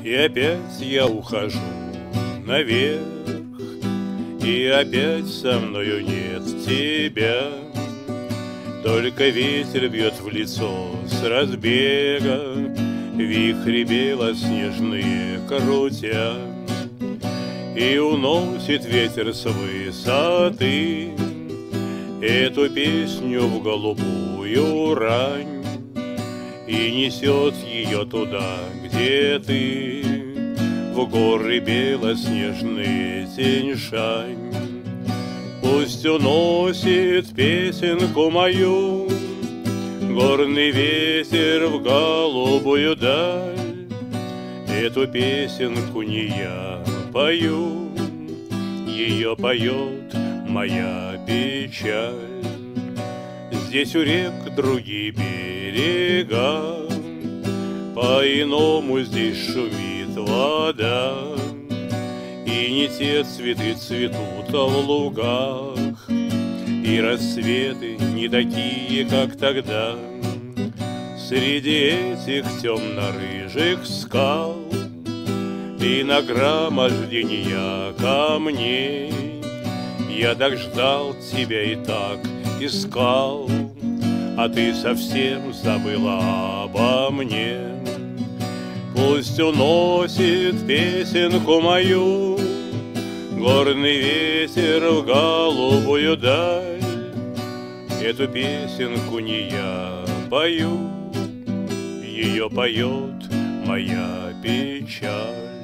И опять я ухожу наверх, и опять со мною нет тебя. Только ветер бьет в лицо с разбега, вихри белоснежные крутя. И уносит ветер с высоты эту песню в голубую рань, и несет ее туда, где ты, в горы белоснежные Тянь-Шань. Пусть уносит песенку мою горный ветер в голубую даль. Эту песенку не я пою, ее поет моя печаль. Здесь у рек другие берега, по-иному здесь шумит вода. И не те цветы цветут в лугах, и рассветы не такие, как тогда. Среди этих темно-рыжих скал и нагромождения камней я так ждал тебя и так искал, а ты совсем забыла обо мне. Пусть уносит песенку мою горный ветер в голубую даль. Эту песенку не я пою, ее поет моя печаль.